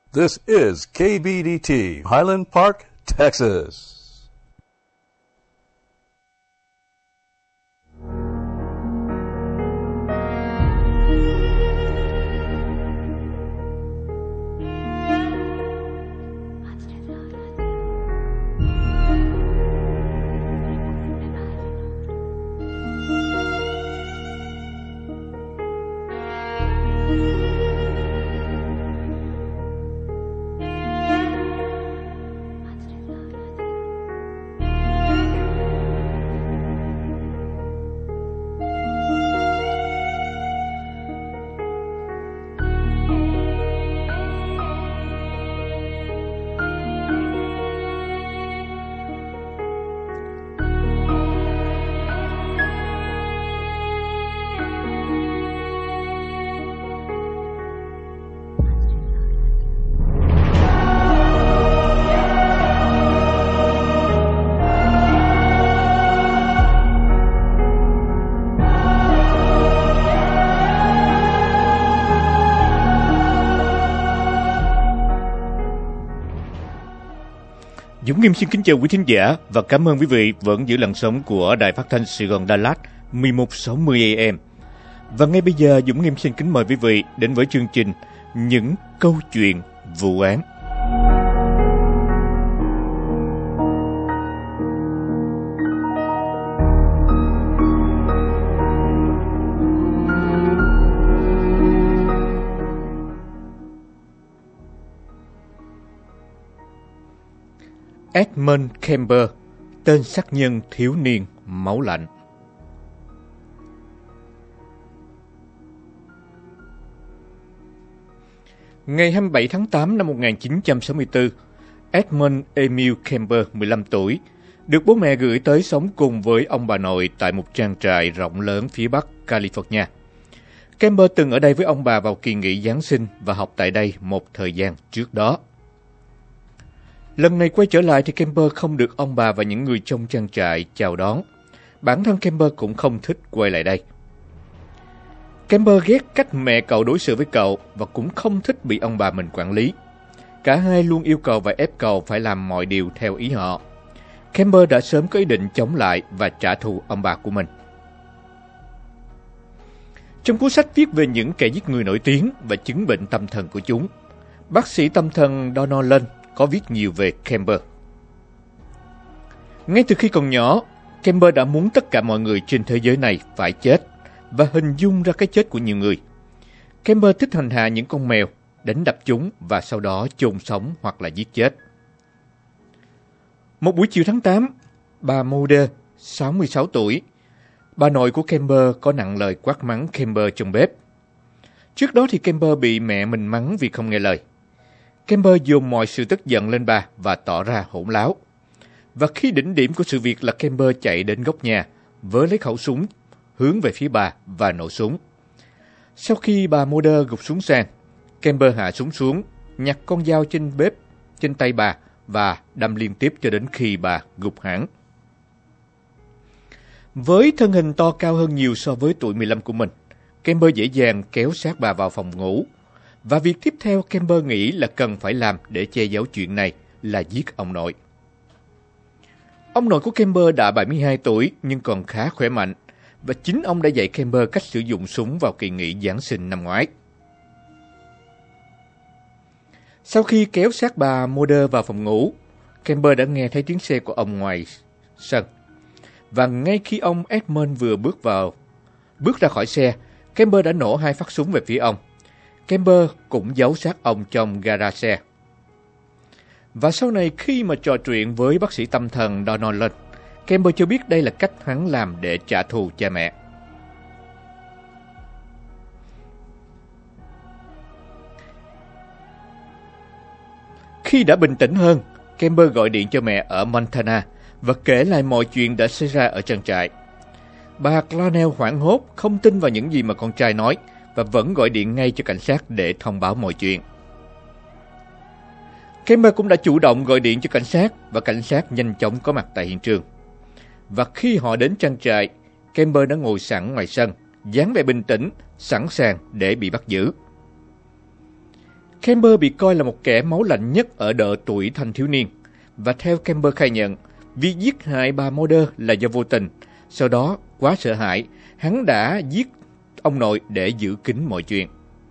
This is KBDT, Highland Park, Texas. Dũng Nghiêm xin kính chào quý thính giả và cảm ơn quý vị vẫn giữ làn sóng của Đài Phát thanh Sài Gòn Đà Lạt 1160 AM. Và ngay bây giờ Dũng Nghiêm xin kính mời quý vị đến với chương trình Những câu chuyện vụ án. Edmund Kemper, tên sát nhân thiếu niên máu lạnh. Ngày 27 tháng 8 năm 1964, Edmund Emil Kemper, 15 tuổi, được bố mẹ gửi tới sống cùng với ông bà nội tại một trang trại rộng lớn phía bắc California. Kemper từng ở đây với ông bà vào kỳ nghỉ Giáng sinh và học tại đây một thời gian trước đó. Lần này quay trở lại thì Kemper không được ông bà và những người trong trang trại chào đón. Bản thân Kemper cũng không thích quay lại đây. Kemper ghét cách mẹ cậu đối xử với cậu và cũng không thích bị ông bà mình quản lý. Cả hai luôn yêu cầu và ép cậu phải làm mọi điều theo ý họ. Kemper đã sớm có ý định chống lại và trả thù ông bà của mình. Trong cuốn sách viết về những kẻ giết người nổi tiếng và chứng bệnh tâm thần của chúng, bác sĩ tâm thần Donald Lund có viết nhiều về Kemper. Ngay từ khi còn nhỏ, Kemper đã muốn tất cả mọi người trên thế giới này phải chết và hình dung ra cái chết của nhiều người. Kemper thích hành hạ những con mèo, đánh đập chúng và sau đó chôn sống hoặc là giết chết. Một buổi chiều tháng 8, bà Mulder, 66 tuổi, bà nội của Kemper có nặng lời quát mắng Kemper trong bếp. Trước đó thì Kemper bị mẹ mình mắng vì không nghe lời. Kemper dồn mọi sự tức giận lên bà và tỏ ra hỗn láo. Và khi đỉnh điểm của sự việc là Kemper chạy đến góc nhà, vớ lấy khẩu súng, hướng về phía bà và nổ súng. Sau khi bà Mulder gục xuống sàn, Kemper hạ súng xuống, nhặt con dao trên bếp trên tay bà và đâm liên tiếp cho đến khi bà gục hẳn. Với thân hình to cao hơn nhiều so với tuổi 15 của mình, Kemper dễ dàng kéo sát bà vào phòng ngủ. Và việc tiếp theo Kemper nghĩ là cần phải làm để che giấu chuyện này là giết ông nội. Ông nội của Kemper đã 72 tuổi nhưng còn khá khỏe mạnh, và chính ông đã dạy Kemper cách sử dụng súng vào kỳ nghỉ Giáng sinh năm ngoái. Sau khi kéo sát bà Mulder vào phòng ngủ, Kemper đã nghe thấy tiếng xe của ông ngoài sân. Và ngay khi ông Edmund vừa bước ra khỏi xe, Kemper đã nổ 2 phát súng về phía ông. Kemper cũng giấu xác ông trong gara xe. Và sau này khi mà trò chuyện với bác sĩ tâm thần Donald Lund, Kemper cho biết đây là cách hắn làm để trả thù cha mẹ. Khi đã bình tĩnh hơn, Kemper gọi điện cho mẹ ở Montana và kể lại mọi chuyện đã xảy ra ở trang trại. Bà Clarnell hoảng hốt, không tin vào những gì mà con trai nói và vẫn gọi điện ngay cho cảnh sát để thông báo mọi chuyện. Kemper cũng đã chủ động gọi điện cho cảnh sát và cảnh sát nhanh chóng có mặt tại hiện trường. Và khi họ đến trang trại, Kemper đã ngồi sẵn ngoài sân, dáng vẻ bình tĩnh, sẵn sàng để bị bắt giữ. Kemper bị coi là một kẻ máu lạnh nhất ở độ tuổi thanh thiếu niên, và theo Kemper khai nhận, việc giết hại bà Mulder là do vô tình. Sau đó, quá sợ hãi, hắn đã giết ông nội để giữ kín mọi chuyện.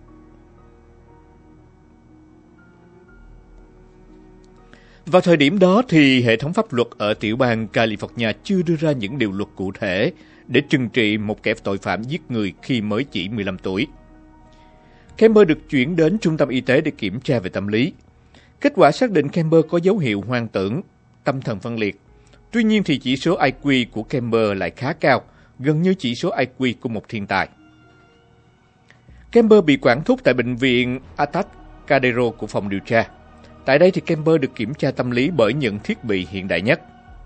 Vào thời điểm đó thì hệ thống pháp luật ở tiểu bang California chưa đưa ra những điều luật cụ thể để trừng trị một kẻ tội phạm giết người khi mới chỉ 15 tuổi. Kemper được chuyển đến trung tâm y tế để kiểm tra về tâm lý. Kết quả xác định Kemper có dấu hiệu hoang tưởng, tâm thần phân liệt. Tuy nhiên thì chỉ số IQ của Kemper lại khá cao, gần như chỉ số IQ của một thiên tài. Kemper bị quản thúc tại bệnh viện Atascadero của phòng điều tra. Tại đây thì Kemper được kiểm tra tâm lý bởi những thiết bị hiện đại nhất.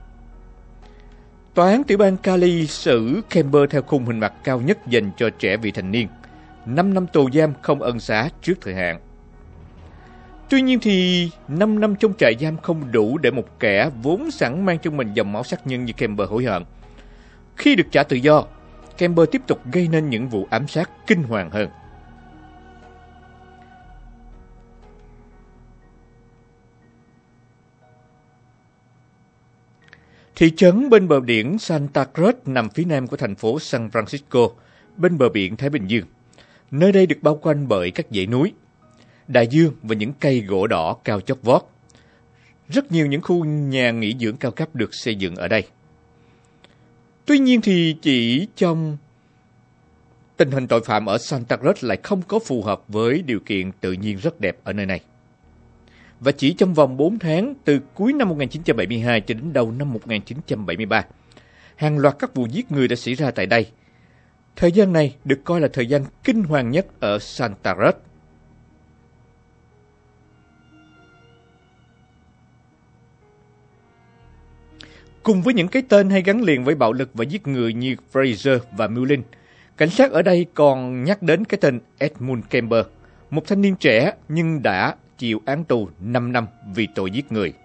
Tòa án tiểu bang Cali xử Kemper theo khung hình phạt cao nhất dành cho trẻ vị thành niên, 5 năm tù giam không ân xá trước thời hạn. Tuy nhiên thì 5 năm trong trại giam không đủ để một kẻ vốn sẵn mang trong mình dòng máu sát nhân như Kemper hối hận. Khi được trả tự do, Kemper tiếp tục gây nên những vụ ám sát kinh hoàng hơn. Thị trấn bên bờ biển Santa Cruz nằm phía nam của thành phố San Francisco, bên bờ biển Thái Bình Dương. Nơi đây được bao quanh bởi các dãy núi, đại dương và những cây gỗ đỏ cao chót vót. Rất nhiều những khu nhà nghỉ dưỡng cao cấp được xây dựng ở đây. Tuy nhiên thì chỉ trong tình hình tội phạm ở Santa Cruz lại không có phù hợp với điều kiện tự nhiên rất đẹp ở nơi này. Và chỉ trong vòng 4 tháng, từ cuối năm 1972 cho đến đầu năm 1973, hàng loạt các vụ giết người đã xảy ra tại đây. Thời gian này được coi là thời gian kinh hoàng nhất ở Santa Cruz. Cùng với những cái tên hay gắn liền với bạo lực và giết người như Fraser và Mullin, cảnh sát ở đây còn nhắc đến cái tên Edmund Kemper, một thanh niên trẻ nhưng đã chịu án tù 5 năm vì tội giết người.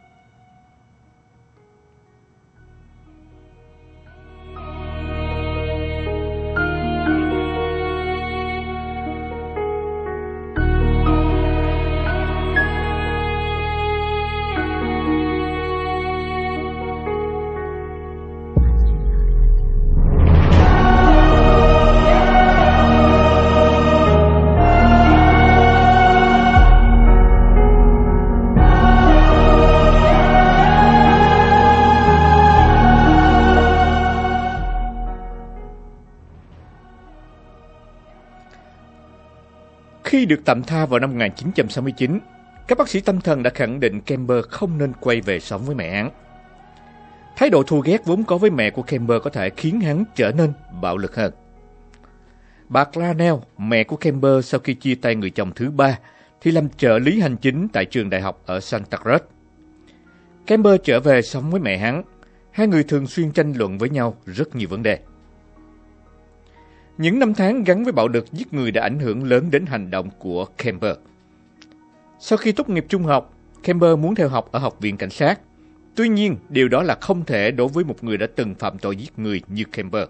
Khi được tạm tha vào năm 1969, các bác sĩ tâm thần đã khẳng định Kemper không nên quay về sống với mẹ hắn. Thái độ thù ghét vốn có với mẹ của Kemper có thể khiến hắn trở nên bạo lực hơn. Bà Clarnell, mẹ của Kemper sau khi chia tay người chồng thứ ba, thì làm trợ lý hành chính tại trường đại học ở Santa Cruz. Kemper trở về sống với mẹ hắn. Hai người thường xuyên tranh luận với nhau rất nhiều vấn đề. Những năm tháng gắn với bạo lực giết người đã ảnh hưởng lớn đến hành động của Kemper. Sau khi tốt nghiệp trung học, Kemper muốn theo học ở Học viện Cảnh sát. Tuy nhiên, điều đó là không thể đối với một người đã từng phạm tội giết người như Kemper.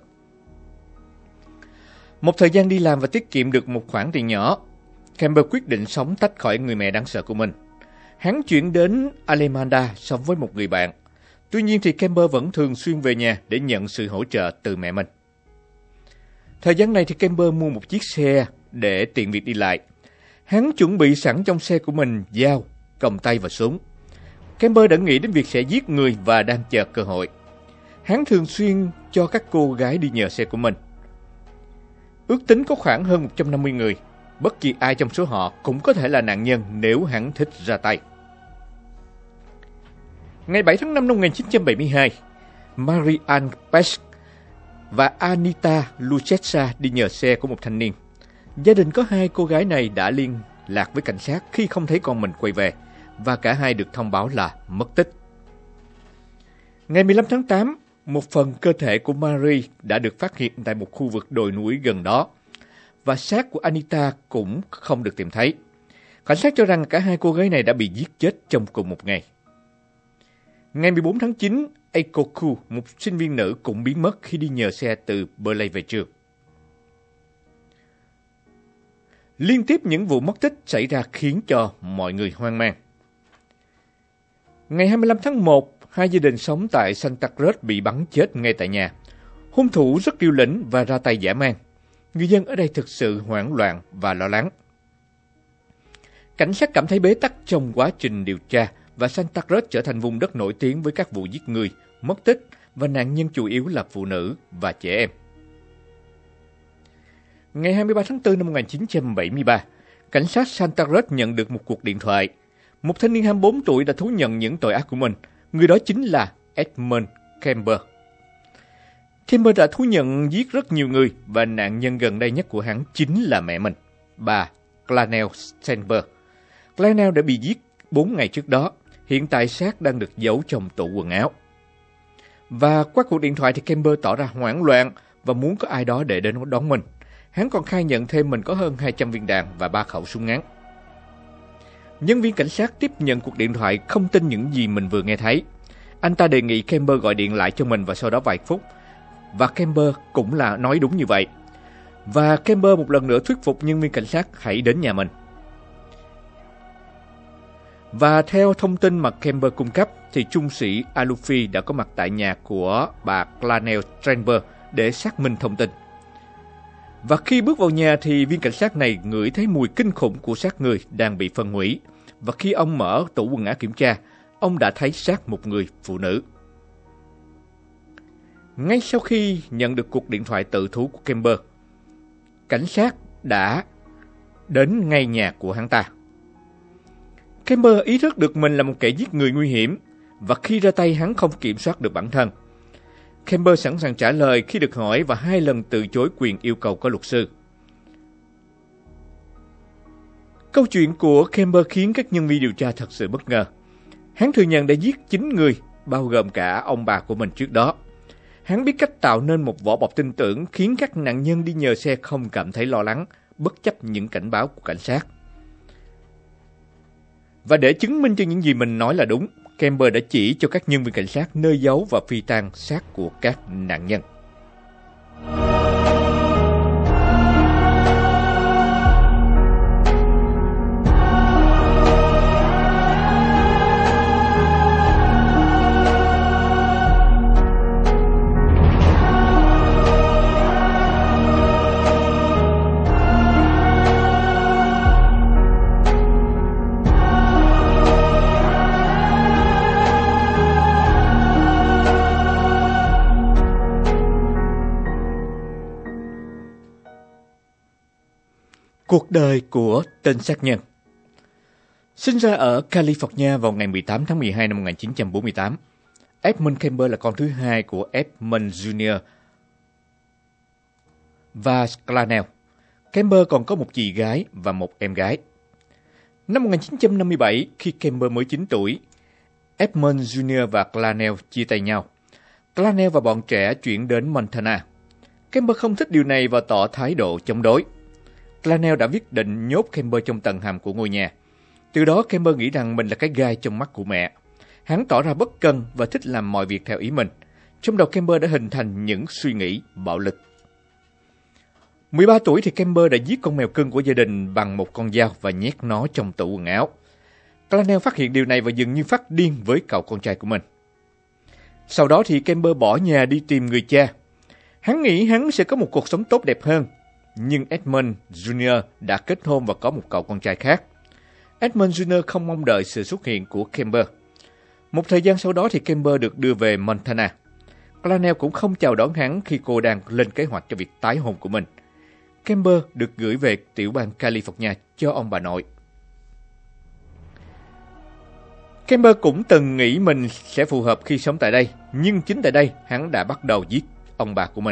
Một thời gian đi làm và tiết kiệm được một khoản tiền nhỏ, Kemper quyết định sống tách khỏi người mẹ đáng sợ của mình. Hắn chuyển đến Alameda sống với một người bạn. Tuy nhiên thì Kemper vẫn thường xuyên về nhà để nhận sự hỗ trợ từ mẹ mình. Thời gian này thì Kemper mua một chiếc xe để tiện việc đi lại. Hắn chuẩn bị sẵn trong xe của mình dao, còng tay và súng. Kemper đã nghĩ đến việc sẽ giết người và đang chờ cơ hội. Hắn thường xuyên cho các cô gái đi nhờ xe của mình. Ước tính có khoảng hơn 150 người. Bất kỳ ai trong số họ cũng có thể là nạn nhân nếu hắn thích ra tay. Ngày 7 tháng 5 năm 1972, Mary Ann Pesch và Anita Lucchesa đi nhờ xe của một thanh niên. Gia đình có hai cô gái này đã liên lạc với cảnh sát khi không thấy con mình quay về, và cả hai được thông báo là mất tích. Ngày 15 tháng 8, một phần cơ thể của Mary đã được phát hiện tại một khu vực đồi núi gần đó, và xác của Anita cũng không được tìm thấy. Cảnh sát cho rằng cả hai cô gái này đã bị giết chết trong cùng một ngày. Ngày 14 tháng 9, Aikoku, một sinh viên nữ cũng biến mất khi đi nhờ xe từ Berkeley về trường. Liên tiếp những vụ mất tích xảy ra khiến cho mọi người hoang mang. Ngày 25 tháng 1, 2 gia đình sống tại Santa Cruz bị bắn chết ngay tại nhà. Hung thủ rất liều lĩnh và ra tay dã man. Người dân ở đây thực sự hoảng loạn và lo lắng. Cảnh sát cảm thấy bế tắc trong quá trình điều tra và Santa Cruz trở thành vùng đất nổi tiếng với các vụ giết người, mất tích và nạn nhân chủ yếu là phụ nữ và trẻ em. Ngày 23 tháng 4 năm 1973, cảnh sát Santa Cruz nhận được một cuộc điện thoại. Một thanh niên 24 tuổi đã thú nhận những tội ác của mình. Người đó chính là Edmund Kemper. Kemper đã thú nhận giết rất nhiều người và nạn nhân gần đây nhất của hắn chính là mẹ mình, bà Clarnell Steinberg. Clarnell đã bị giết 4 ngày trước đó. Hiện tại xác đang được giấu trong tủ quần áo. Và qua cuộc điện thoại thì Kemper tỏ ra hoảng loạn và muốn có ai đó để đến đón mình. Hắn còn khai nhận thêm mình có hơn 200 viên đạn và 3 khẩu súng ngắn. Nhân viên cảnh sát tiếp nhận cuộc điện thoại không tin những gì mình vừa nghe thấy. Anh ta đề nghị Kemper gọi điện lại cho mình và sau đó vài phút. Và Kemper cũng là nói đúng như vậy. Và Kemper một lần nữa thuyết phục nhân viên cảnh sát hãy đến nhà mình. Và theo thông tin mà Kemper cung cấp thì trung sĩ Alufi đã có mặt tại nhà của bà Clarnell Steinberg để xác minh thông tin. Và khi bước vào nhà thì viên cảnh sát này ngửi thấy mùi kinh khủng của xác người đang bị phân hủy. Và khi ông mở tủ quần áo kiểm tra, ông đã thấy xác một người phụ nữ. Ngay sau khi nhận được cuộc điện thoại tự thú của Kemper, cảnh sát đã đến ngay nhà của hắn ta. Kemper ý thức được mình là một kẻ giết người nguy hiểm và khi ra tay hắn không kiểm soát được bản thân. Kemper sẵn sàng trả lời khi được hỏi và 2 lần từ chối quyền yêu cầu có luật sư. Câu chuyện của Kemper khiến các nhân viên điều tra thật sự bất ngờ. Hắn thừa nhận đã giết 9 người, bao gồm cả ông bà của mình trước đó. Hắn biết cách tạo nên một vỏ bọc tin tưởng khiến các nạn nhân đi nhờ xe không cảm thấy lo lắng, bất chấp những cảnh báo của cảnh sát. Và để chứng minh cho những gì mình nói là đúng, Kemper đã chỉ cho các nhân viên cảnh sát nơi giấu và phi tang xác của các nạn nhân. Cuộc đời của tên sát nhân. Sinh ra ở California vào ngày 18 tháng 12 năm 1948, Edmund Kemper là con thứ hai của Edmund Jr. và Clarnell. Kemper còn có một chị gái và một em gái. Năm 1957, khi Kemper mới 9 tuổi, Edmund Jr. và Clarnell chia tay nhau. Clarnell và bọn trẻ chuyển đến Montana. Kemper không thích điều này và tỏ thái độ chống đối. Clarnell đã quyết định nhốt Kemper trong tầng hầm của ngôi nhà. Từ đó Kemper nghĩ rằng mình là cái gai trong mắt của mẹ. Hắn tỏ ra bất cần và thích làm mọi việc theo ý mình. Trong đầu Kemper đã hình thành những suy nghĩ bạo lực. 13 tuổi thì Kemper đã giết con mèo cưng của gia đình bằng một con dao và nhét nó trong tủ quần áo. Clarnell phát hiện điều này và dường như phát điên với cậu con trai của mình. Sau đó thì Kemper bỏ nhà đi tìm người cha. Hắn nghĩ hắn sẽ có một cuộc sống tốt đẹp hơn. Nhưng Edmund Jr. đã kết hôn và có một cậu con trai khác. Edmund Jr. không mong đợi sự xuất hiện của Kemper. Một thời gian sau đó thì Kemper được đưa về Montana. Clarnell cũng không chào đón hắn khi cô đang lên kế hoạch cho việc tái hôn của mình. Kemper được gửi về tiểu bang California cho ông bà nội. Kemper cũng từng nghĩ mình sẽ phù hợp khi sống tại đây, nhưng chính tại đây hắn đã bắt đầu giết ông bà của mình.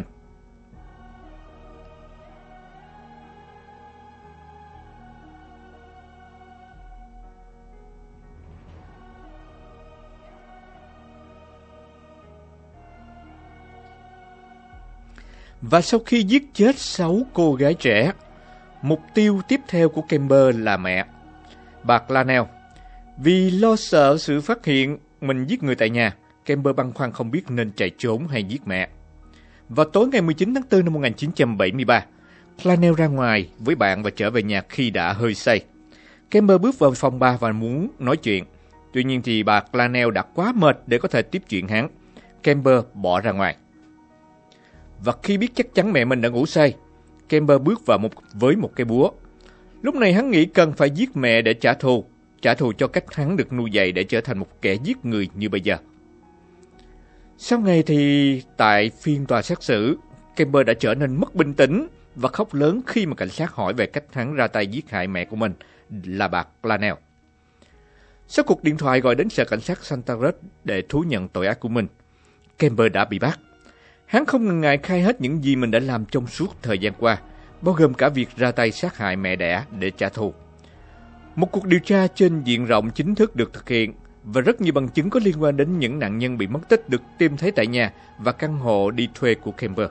Và sau khi giết chết 6 cô gái trẻ, mục tiêu tiếp theo của Kemper là mẹ, bà Clarnell. Vì lo sợ sự phát hiện mình giết người tại nhà, Kemper băn khoăn không biết nên chạy trốn hay giết mẹ. Vào tối ngày 19 tháng 4 năm 1973, Clarnell ra ngoài với bạn và trở về nhà khi đã hơi say. Kemper bước vào phòng bà và muốn nói chuyện. Tuy nhiên thì bà Clarnell đã quá mệt để có thể tiếp chuyện hắn. Kemper bỏ ra ngoài. Và khi biết chắc chắn mẹ mình đã ngủ say, Kemper bước vào với một cái búa. Lúc này hắn nghĩ cần phải giết mẹ để trả thù cho cách hắn được nuôi dạy để trở thành một kẻ giết người như bây giờ. Sau ngày thì tại phiên tòa xét xử, Kemper đã trở nên mất bình tĩnh và khóc lớn khi mà cảnh sát hỏi về cách hắn ra tay giết hại mẹ của mình là bà Clarnell. Sau cuộc điện thoại gọi đến sở cảnh sát Santa Cruz để thú nhận tội ác của mình, Kemper đã bị bắt. Hắn không ngần ngại khai hết những gì mình đã làm trong suốt thời gian qua, bao gồm cả việc ra tay sát hại mẹ đẻ để trả thù. Một cuộc điều tra trên diện rộng chính thức được thực hiện và rất nhiều bằng chứng có liên quan đến những nạn nhân bị mất tích được tìm thấy tại nhà và căn hộ đi thuê của Kemper.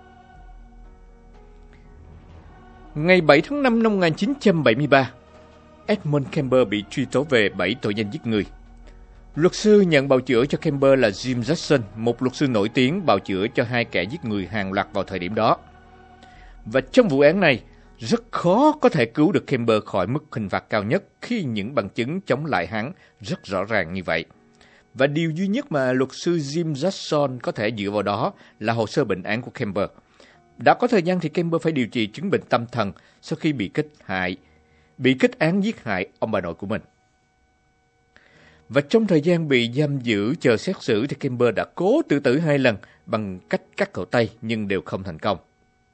Ngày 7 tháng 5 năm 1973, Edmund Kemper bị truy tố về 7 tội danh giết người. Luật sư nhận bào chữa cho Kemper là Jim Jackson, một luật sư nổi tiếng bào chữa cho 2 kẻ giết người hàng loạt vào thời điểm đó. Và trong vụ án này, rất khó có thể cứu được Kemper khỏi mức hình phạt cao nhất khi những bằng chứng chống lại hắn rất rõ ràng như vậy. Và điều duy nhất mà luật sư Jim Jackson có thể dựa vào đó là hồ sơ bệnh án của Kemper. Đã có thời gian thì Kemper phải điều trị chứng bệnh tâm thần sau khi bị kết án giết hại ông bà nội của mình. Và trong thời gian bị giam giữ chờ xét xử thì Kemper đã cố tự tử 2 lần bằng cách cắt cổ tay nhưng đều không thành công.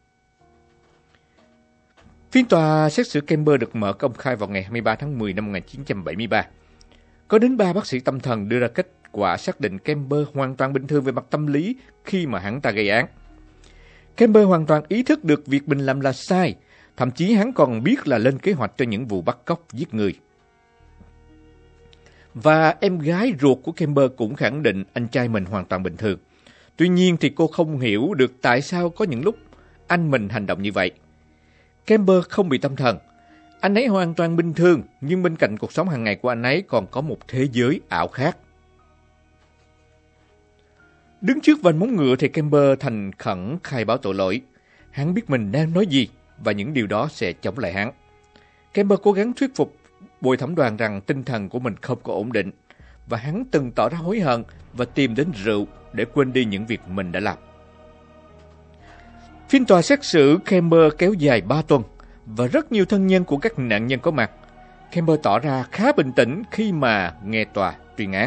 Phiên tòa xét xử Kemper được mở công khai vào ngày 23 tháng 10 năm 1973. Có đến 3 bác sĩ tâm thần đưa ra kết quả xác định Kemper hoàn toàn bình thường về mặt tâm lý khi mà hắn ta gây án. Kemper hoàn toàn ý thức được việc mình làm là sai, thậm chí hắn còn biết là lên kế hoạch cho những vụ bắt cóc giết người. Và em gái ruột của Kemper cũng khẳng định anh trai mình hoàn toàn bình thường. Tuy nhiên thì cô không hiểu được tại sao có những lúc anh mình hành động như vậy. Kemper không bị tâm thần. Anh ấy hoàn toàn bình thường, nhưng bên cạnh cuộc sống hàng ngày của anh ấy còn có một thế giới ảo khác. Đứng trước vành móng ngựa thì Kemper thành khẩn khai báo tội lỗi. Hắn biết mình đang nói gì và những điều đó sẽ chống lại hắn. Kemper cố gắng thuyết phục bồi thẩm đoàn rằng tinh thần của mình không có ổn định và hắn từng tỏ ra hối hận và tìm đến rượu để quên đi những việc mình đã làm. Phiên tòa xét xử Kemper kéo dài 3 tuần và rất nhiều thân nhân của các nạn nhân có mặt. Kemper tỏ ra khá bình tĩnh khi mà nghe tòa tuyên án.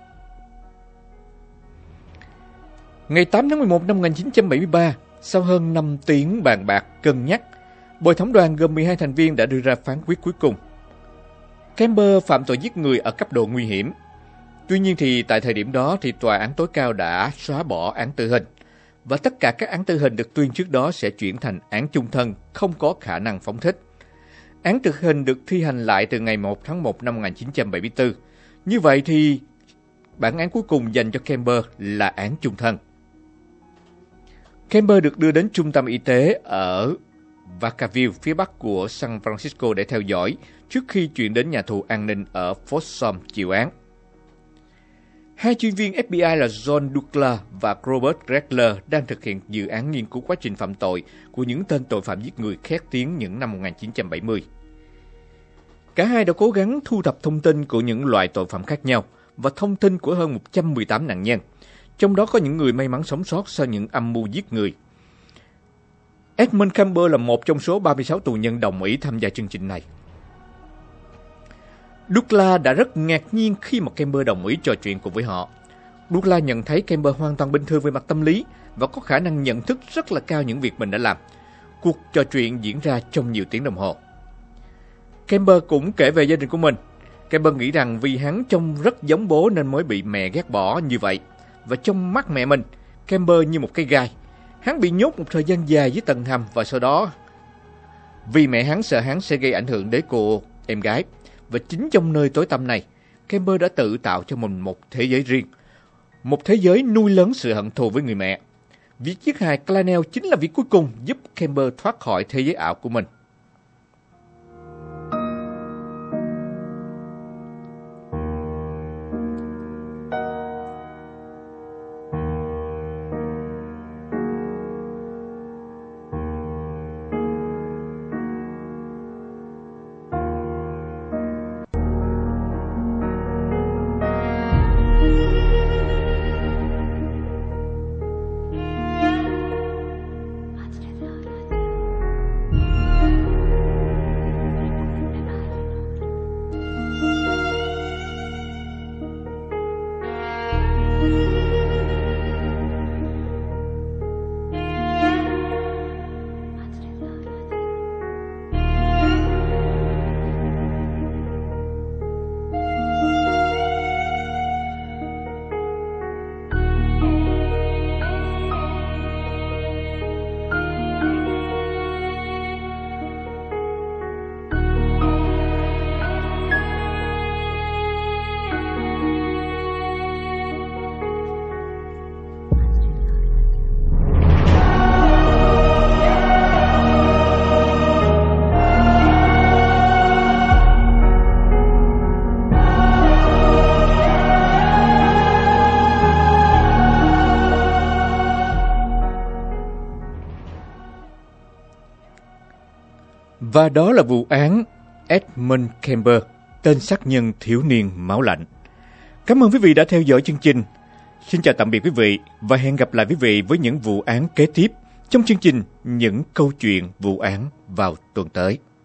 Ngày 8 tháng 11 năm 1973, sau hơn 5 tiếng bàn bạc cân nhắc, bồi thẩm đoàn gồm 12 thành viên đã đưa ra phán quyết cuối cùng. Kemper phạm tội giết người ở cấp độ nguy hiểm. Tuy nhiên thì tại thời điểm đó thì tòa án tối cao đã xóa bỏ án tử hình và tất cả các án tử hình được tuyên trước đó sẽ chuyển thành án chung thân không có khả năng phóng thích. Án tử hình được thi hành lại từ ngày 1 tháng 1 năm 1974. Như vậy thì bản án cuối cùng dành cho Kemper là án chung thân. Kemper được đưa đến trung tâm y tế ở Vacaville, phía bắc của San Francisco để theo dõi trước khi chuyển đến nhà tù an ninh ở Folsom chịu án. 2 chuyên viên FBI là John Douglas và Robert Ressler đang thực hiện dự án nghiên cứu quá trình phạm tội của những tên tội phạm giết người khét tiếng những năm 1970. Cả hai đã cố gắng thu thập thông tin của những loại tội phạm khác nhau và thông tin của hơn 118 nạn nhân, trong đó có những người may mắn sống sót sau những âm mưu giết người. Edmund Kemper là một trong số 36 tù nhân đồng ý tham gia chương trình này. Douglas đã rất ngạc nhiên khi mà Kemper đồng ý trò chuyện cùng với họ. Douglas nhận thấy Kemper hoàn toàn bình thường về mặt tâm lý và có khả năng nhận thức rất là cao những việc mình đã làm. Cuộc trò chuyện diễn ra trong nhiều tiếng đồng hồ. Kemper cũng kể về gia đình của mình. Kemper nghĩ rằng vì hắn trông rất giống bố nên mới bị mẹ ghét bỏ như vậy. Và trong mắt mẹ mình, Kemper như một cái gai. Hắn bị nhốt một thời gian dài dưới tầng hầm và sau đó vì mẹ hắn sợ hắn sẽ gây ảnh hưởng đến cô em gái. Và chính trong nơi tối tăm này, Kemper đã tự tạo cho mình một thế giới riêng. Một thế giới nuôi lớn sự hận thù với người mẹ. Việc giết hại Clarnell chính là việc cuối cùng giúp Kemper thoát khỏi thế giới ảo của mình. Và đó là vụ án Edmund Kemper, tên sát nhân thiếu niên máu lạnh. Cảm ơn quý vị đã theo dõi chương trình. Xin chào tạm biệt quý vị và hẹn gặp lại quý vị với những vụ án kế tiếp trong chương trình Những câu chuyện vụ án vào tuần tới.